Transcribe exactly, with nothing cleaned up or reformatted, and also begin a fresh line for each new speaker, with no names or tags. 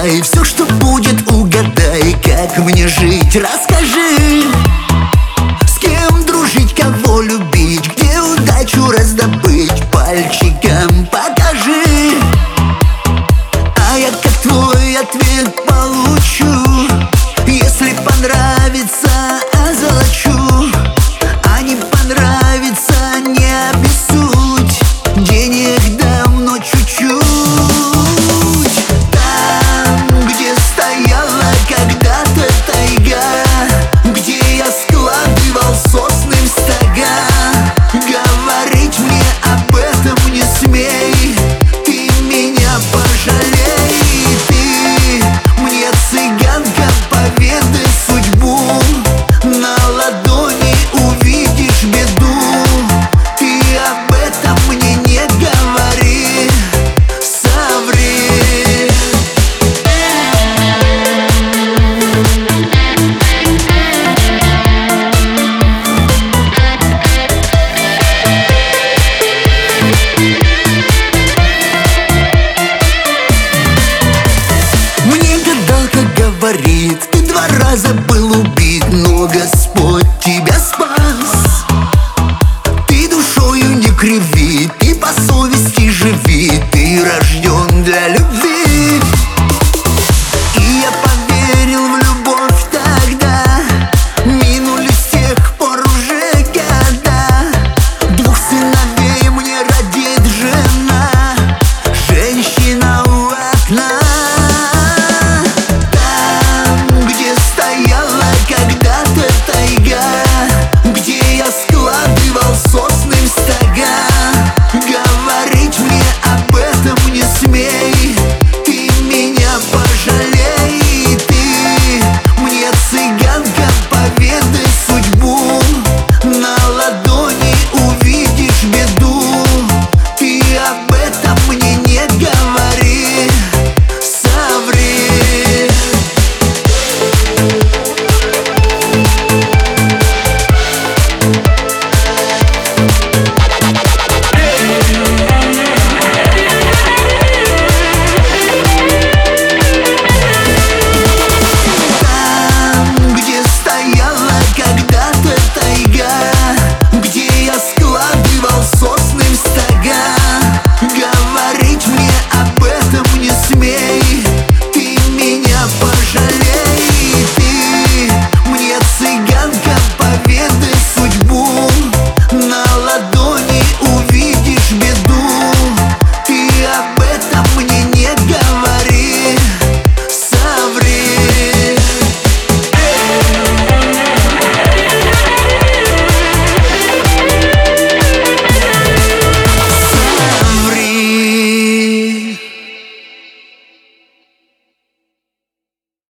Дай все, что будет, угадай, как мне жить, расскажи. С кем дружить, кого любить, где удачу раздобыть, пальчиком покажи. А я как твой ответ получу, если понравится, озолочу. А не понравится, не обессудь, денег дам, но чуть-чуть. Там, где стояла когда-то тайга, где я складывал сосны в стога, говорить мне об этом не смей, ты меня пожалей. Ты мне, цыганка, поведай судьбу, на ладони увидишь беду. Ты об этом мне не говори, соври. Мне гадалка говорит, ты два раза был убит, но Господь тебя спас. Ты душою не криви, ты по совести живи, ты рожден для любви. И я поверил в любовь тогда, минули с тех пор уже года. Двух сыновей мне родит жена, женщина у окна. Там, где стояла когда-то тайга, где я складывал сосны в стога, говорить мне об этом не смей, ты меня пожалей. Ты мне, цыганка, поведай судьбу, на ладони увидишь беду. Ты об этом мне